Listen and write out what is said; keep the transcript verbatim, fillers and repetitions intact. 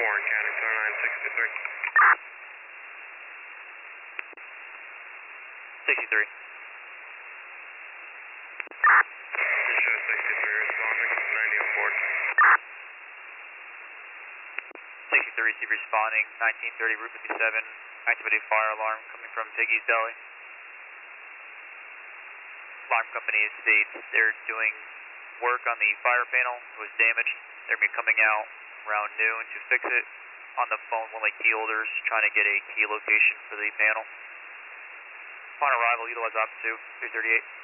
Warren County, two nine sixty-three. sixty-three. Just show sixty-three responding, ninety on board. sixty-three received responding, nineteen thirty Route fifty-seven, activated fire alarm coming from Piggy's Deli. Alarm company states they're doing work on the fire panel. It was damaged. They're going to be coming out around noon to fix it. On the phone with like key holders, trying to get a key location for the panel. Upon arrival, utilize Op two, three thirty-eight.